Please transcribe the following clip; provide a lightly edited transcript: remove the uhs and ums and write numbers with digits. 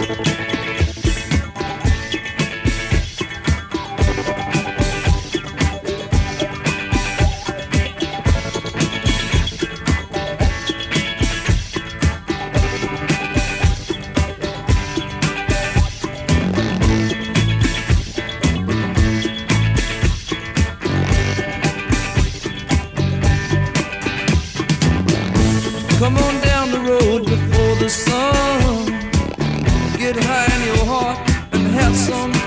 Come on down the road before the sun. Get high in your heart and have some